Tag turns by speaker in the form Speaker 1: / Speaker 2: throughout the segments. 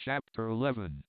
Speaker 1: Chapter 11.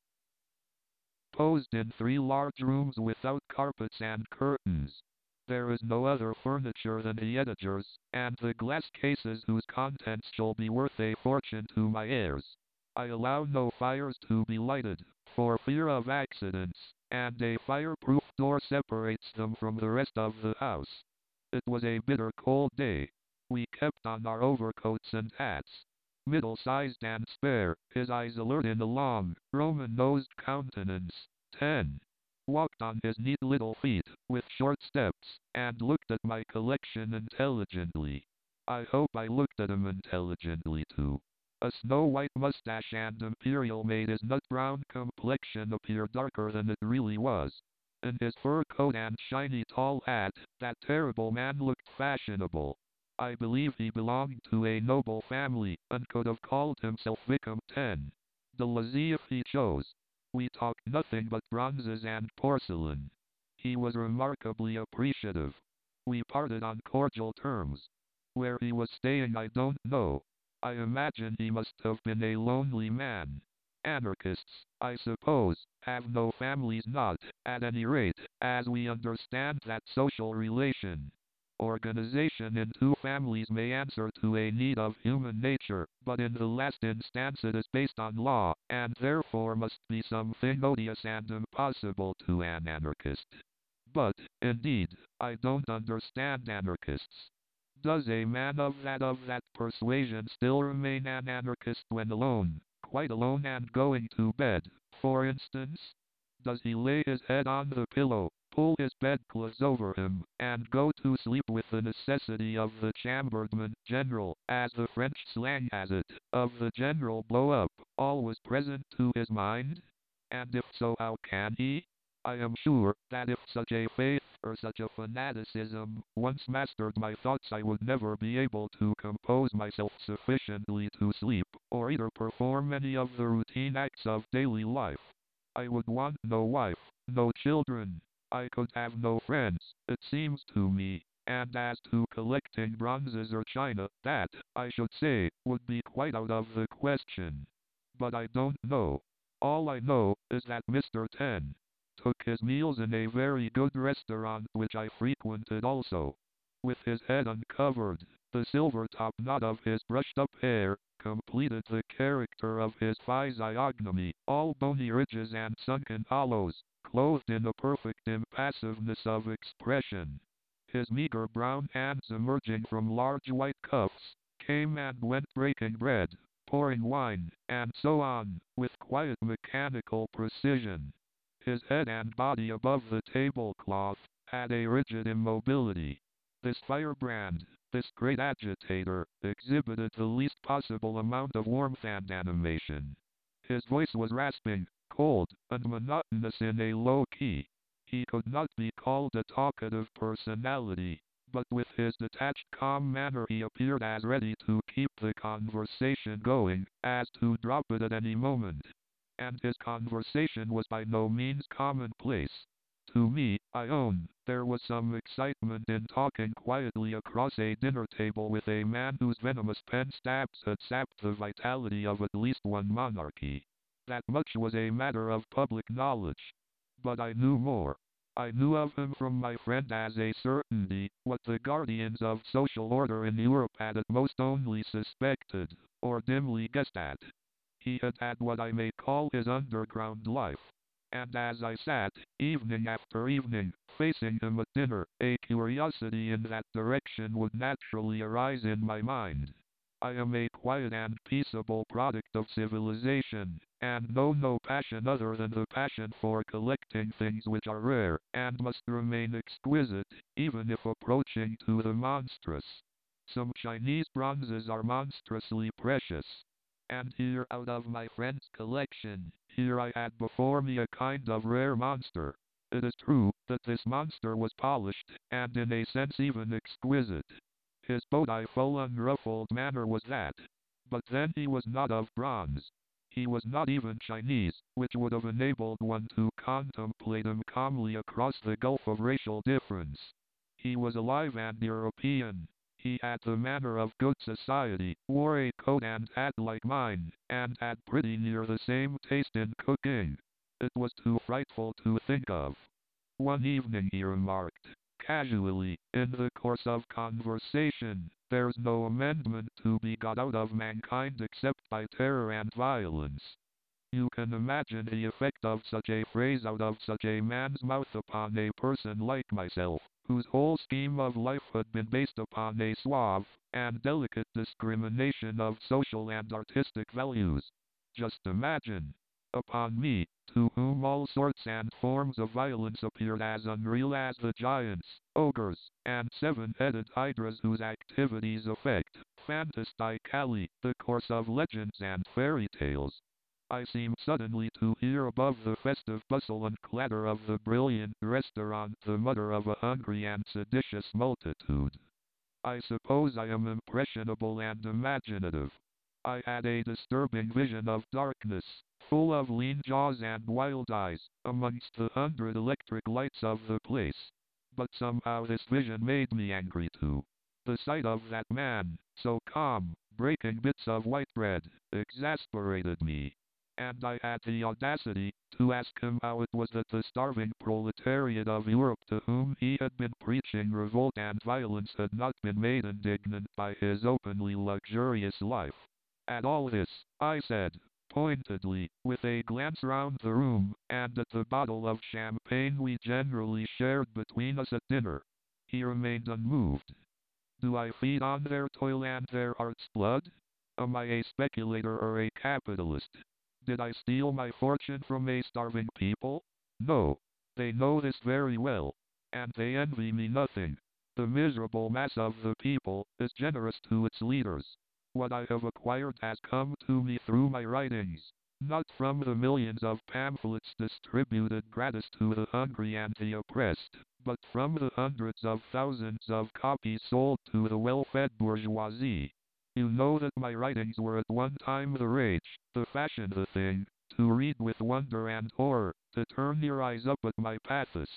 Speaker 1: Posed in 3 large rooms without carpets and curtains. There is no other furniture than the editor's, and the glass cases whose contents shall be worth a fortune to my heirs. I allow no fires to be lighted, for fear of accidents, and a fireproof door separates them from the rest of the house. It was a bitter cold day. We kept on our overcoats and hats. Middle-sized and spare, his eyes alert in a long, Roman-nosed countenance. 10. Walked on his neat little feet, with short steps, and looked at my collection intelligently. I hope I looked at him intelligently too. A snow-white mustache and imperial made his nut-brown complexion appear darker than it really was. In his fur coat and shiny tall hat, that terrible man looked fashionable. I believe he belonged to a noble family, and could have called himself Vicomte 10. de Lacy if he chose. We talked nothing but bronzes and porcelain. He was remarkably appreciative. We parted on cordial terms. Where he was staying I don't know. I imagine he must have been a lonely man. Anarchists, I suppose, have no families, not, at any rate, as we understand that social relation. Organization in 2 families may answer to a need of human nature, but in the last instance it is based on law, and therefore must be something odious and impossible to an anarchist. But, indeed, I don't understand anarchists. Does a man of that persuasion still remain an anarchist when alone, quite alone and going to bed, for instance? Does he lay his head on the pillow, pull his bedclothes over him, and go to sleep with the necessity of the chamberdement general, as the French slang has it, of the general blow-up, always present to his mind? And if so, how can he? I am sure that if such a faith or such a fanaticism once mastered my thoughts, I would never be able to compose myself sufficiently to sleep, or either perform any of the routine acts of daily life. I would want no wife, no children. I could have no friends, it seems to me. And as to collecting bronzes or china, that, I should say, would be quite out of the question. But I don't know. All I know is that Mr. 10 took his meals in a very good restaurant which I frequented also. With his head uncovered, the silver top knot of his brushed-up hair completed the character of his physiognomy, all bony ridges and sunken hollows, clothed in a perfect impassiveness of expression. His meager brown hands, emerging from large white cuffs, came and went breaking bread, pouring wine, and so on, with quiet mechanical precision. His head and body above the tablecloth had a rigid immobility. This firebrand, this great agitator, exhibited the least possible amount of warmth and animation. His voice was rasping, cold, and monotonous in a low key. He could not be called a talkative personality, but with his detached, calm manner he appeared as ready to keep the conversation going as to drop it at any moment. And his conversation was by no means commonplace. To me, I own, there was some excitement in talking quietly across a dinner table with a man whose venomous pen stabs had sapped the vitality of at least one monarchy. That much was a matter of public knowledge. But I knew more. I knew of him from my friend as a certainty, what the guardians of social order in Europe had at most only suspected, or dimly guessed at. He had had what I may call his underground life. And as I sat, evening after evening, facing him at dinner, a curiosity in that direction would naturally arise in my mind. I am a quiet and peaceable product of civilization, and know no passion other than the passion for collecting things which are rare, and must remain exquisite, even if approaching to the monstrous. Some Chinese bronzes are monstrously precious. And here, out of my friend's collection, here I had before me a kind of rare monster. It is true that this monster was polished, and in a sense even exquisite. His beautiful unruffled manner was that. But then he was not of bronze. He was not even Chinese, which would have enabled one to contemplate him calmly across the gulf of racial difference. He was alive and European. He had the manner of good society, wore a coat and hat like mine, and had pretty near the same taste in cooking. It was too frightful to think of. One evening he remarked, casually, in the course of conversation, there's no amendment to be got out of mankind except by terror and violence. You can imagine the effect of such a phrase out of such a man's mouth upon a person like myself, whose whole scheme of life had been based upon a suave and delicate discrimination of social and artistic values. Just imagine. Upon me, to whom all sorts and forms of violence appeared as unreal as the giants, ogres, and seven-headed hydras whose activities affect, fantastically, the course of legends and fairy tales. I seemed suddenly to hear above the festive bustle and clatter of the brilliant restaurant the mutter of a hungry and seditious multitude. I suppose I am impressionable and imaginative. I had a disturbing vision of darkness, full of lean jaws and wild eyes, amongst the 100 electric lights of the place. But somehow this vision made me angry too. The sight of that man, so calm, breaking bits of white bread, exasperated me. And I had the audacity to ask him how it was that the starving proletariat of Europe to whom he had been preaching revolt and violence had not been made indignant by his openly luxurious life. At all this, I said, pointedly, with a glance round the room, and at the bottle of champagne we generally shared between us at dinner. He remained unmoved. Do I feed on their toil and their heart's blood? Am I a speculator or a capitalist? Did I steal my fortune from a starving people? No. They know this very well. And they envy me nothing. The miserable mass of the people is generous to its leaders. What I have acquired has come to me through my writings, not from the millions of pamphlets distributed gratis to the hungry and the oppressed, but from the hundreds of thousands of copies sold to the well-fed bourgeoisie. You know that my writings were at one time the rage, the fashion, the thing, to read with wonder and horror, to turn your eyes up at my pathos.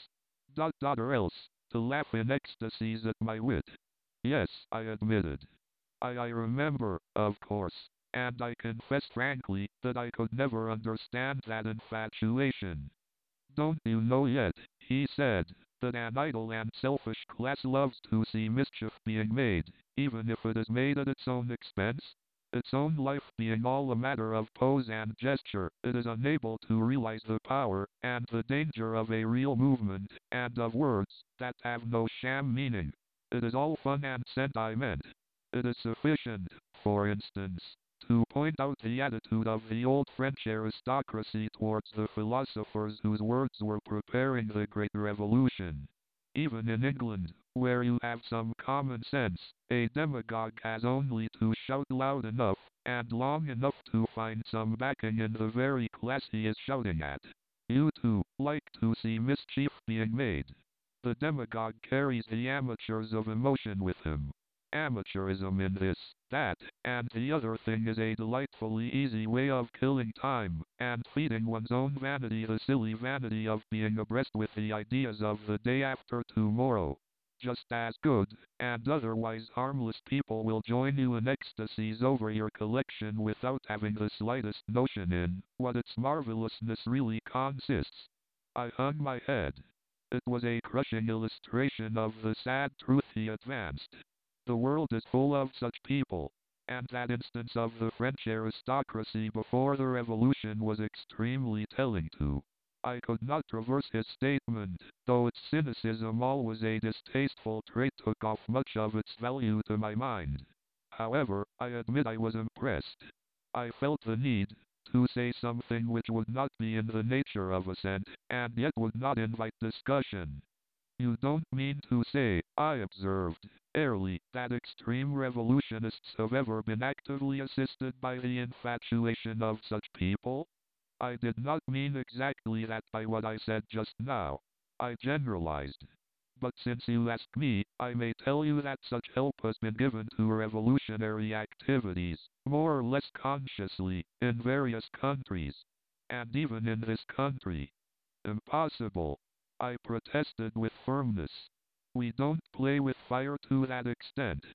Speaker 1: Or else, to laugh in ecstasies at my wit. Yes, I admitted. I remember, of course, and I confess frankly that I could never understand that infatuation. Don't you know yet, he said, that an idle and selfish class loves to see mischief being made, even if it is made at its own expense? Its own life being all a matter of pose and gesture, it is unable to realize the power and the danger of a real movement, and of words that have no sham meaning. It is all fun and sentiment. It is sufficient, for instance, to point out the attitude of the old French aristocracy towards the philosophers whose words were preparing the Great Revolution. Even in England, where you have some common sense, a demagogue has only to shout loud enough, and long enough to find some backing in the very class he is shouting at. You too like to see mischief being made. The demagogue carries the amateurs of emotion with him. Amateurism in this, that, and the other thing is a delightfully easy way of killing time, and feeding one's own vanity, the silly vanity of being abreast with the ideas of the day after tomorrow. Just as good, and otherwise harmless people will join you in ecstasies over your collection without having the slightest notion in what its marvelousness really consists. I hung my head. It was a crushing illustration of the sad truth he advanced. The world is full of such people, and that instance of the French aristocracy before the Revolution was extremely telling too. I could not reverse his statement, though its cynicism, always a distasteful trait, took off much of its value to my mind. However, I admit I was impressed. I felt the need to say something which would not be in the nature of assent, and yet would not invite discussion. You don't mean to say, I observed, airily, that extreme revolutionists have ever been actively assisted by the infatuation of such people? I did not mean exactly that by what I said just now. I generalized. But since you ask me, I may tell you that such help has been given to revolutionary activities, more or less consciously, in various countries. And even in this country. Impossible. I protested with firmness. We don't play with fire to that extent.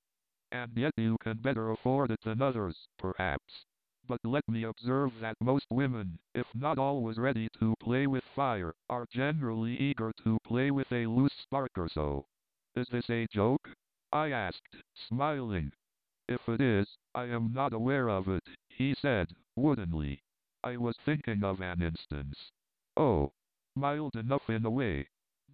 Speaker 1: and yet you can better afford it than others, perhaps. But let me observe that most women, if not always ready to play with fire, are generally eager to play with a loose spark or so. Is this a joke? I asked, smiling. If it is, I am not aware of it, he said, woodenly. I was thinking of an instance. Oh, mild enough in a way.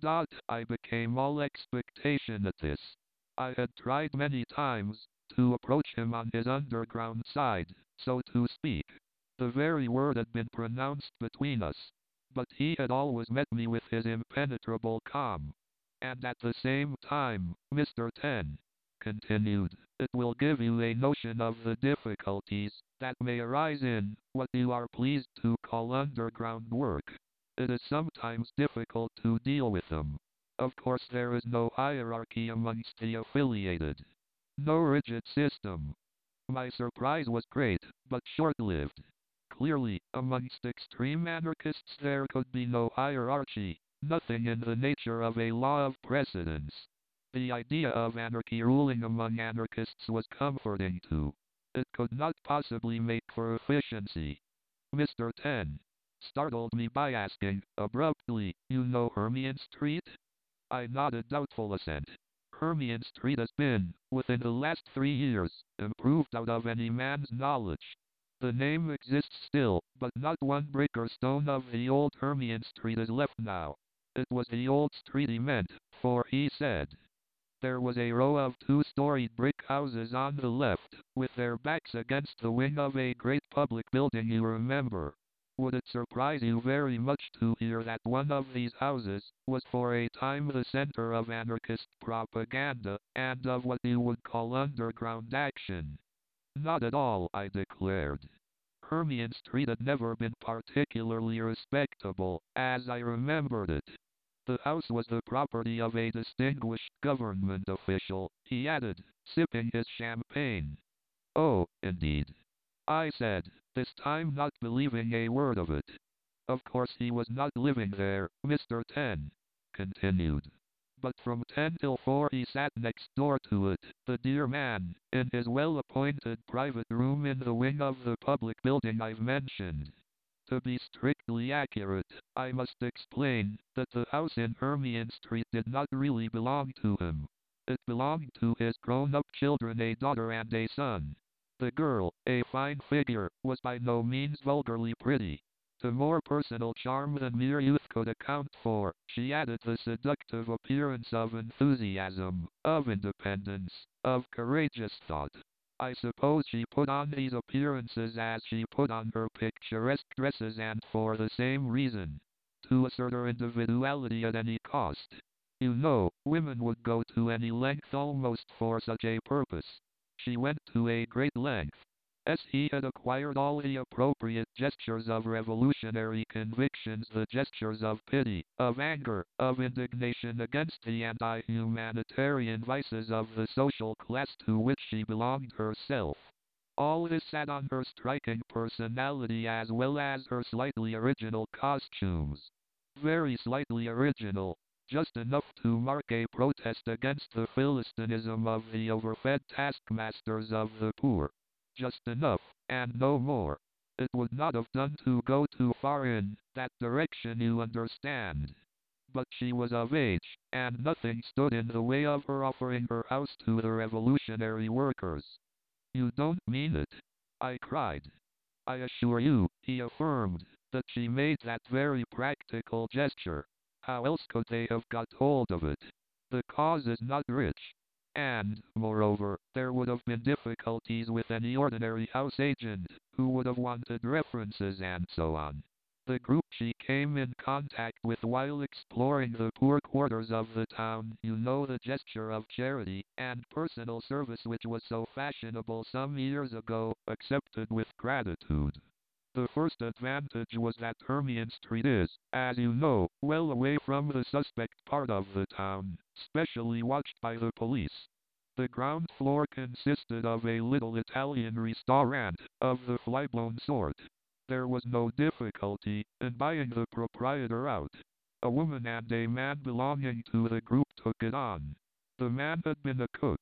Speaker 1: I became all expectation at this. I had tried many times to approach him on his underground side, so to speak. The very word had been pronounced between us. But he had always met me with his impenetrable calm. And at the same time, Mr. Ten continued, it will give you a notion of the difficulties that may arise in what you are pleased to call underground work. It is sometimes difficult to deal with them. Of course, there is no hierarchy amongst the affiliated. No rigid system. My surprise was great, but short-lived. Clearly, amongst extreme anarchists there could be no hierarchy, nothing in the nature of a law of precedence. The idea of anarchy ruling among anarchists was comforting too. It could not possibly make for efficiency. Mr. Ten startled me by asking, abruptly, you know Hermione Street? I nodded doubtful assent. Hermione Street has been, within the last 3 years, improved out of any man's knowledge. The name exists still, but not one brick or stone of the old Hermione Street is left now. It was the old street he meant, for he said, there was a row of two-storied brick houses on the left, with their backs against the wing of a great public building you remember. Would it surprise you very much to hear that one of these houses was for a time the center of anarchist propaganda, and of what you would call underground action? Not at all, I declared. Hermione Street had never been particularly respectable, as I remembered it. The house was the property of a distinguished government official, he added, sipping his champagne. Oh, indeed. I said, this time not believing a word of it. Of course he was not living there, Mr. Ten continued. But from 10 till 4 he sat next door to it, the dear man, in his well-appointed private room in the wing of the public building I've mentioned. To be strictly accurate, I must explain that the house in Hermione Street did not really belong to him. It belonged to his grown-up children, a daughter and a son. The girl, a fine figure, was by no means vulgarly pretty. To more personal charm than mere youth could account for, she added the seductive appearance of enthusiasm, of independence, of courageous thought. I suppose she put on these appearances as she put on her picturesque dresses, and for the same reason. To assert her individuality at any cost. You know, women would go to any length almost for such a purpose. She went to a great length. As he had acquired all the appropriate gestures of revolutionary convictions, the gestures of pity, of anger, of indignation against the anti-humanitarian vices of the social class to which she belonged herself. All this sat on her striking personality as well as her slightly original costumes. Very slightly original, just enough to mark a protest against the philistinism of the overfed taskmasters of the poor. Just enough, and no more. It would not have done to go too far in that direction, you understand. But she was of age, and nothing stood in the way of her offering her house to the revolutionary workers. You don't mean it? I cried. I assure you, he affirmed, that she made that very practical gesture. How else could they have got hold of it? The cause is not rich. And, moreover, there would have been difficulties with any ordinary house agent, who would have wanted references and so on. The group she came in contact with while exploring the poor quarters of the town, you know, the gesture of charity and personal service which was so fashionable some years ago, accepted with gratitude. The first advantage was that Hermione Street is, as you know, well away from the suspect part of the town, specially watched by the police. The ground floor consisted of a little Italian restaurant, of the fly-blown sort. There was no difficulty in buying the proprietor out. A woman and a man belonging to the group took it on. The man had been a cook.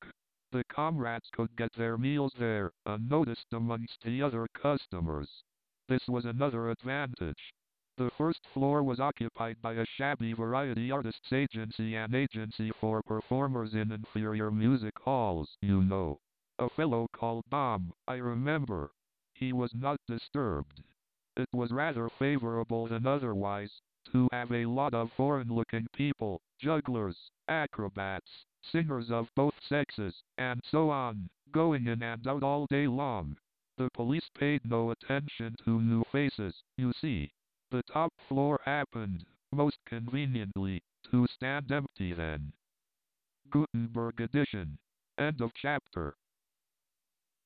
Speaker 1: The comrades could get their meals there, unnoticed amongst the other customers. This was another advantage. The first floor was occupied by a shabby variety artists agency, an agency for performers in inferior music halls, you know. A fellow called Dom, I remember. He was not disturbed. It was rather favorable than otherwise, to have a lot of foreign-looking people, jugglers, acrobats, singers of both sexes, and so on, going in and out all day long. The police paid no attention to new faces, you see. The top floor happened, most conveniently, to stand empty then. Gutenberg edition. End of chapter.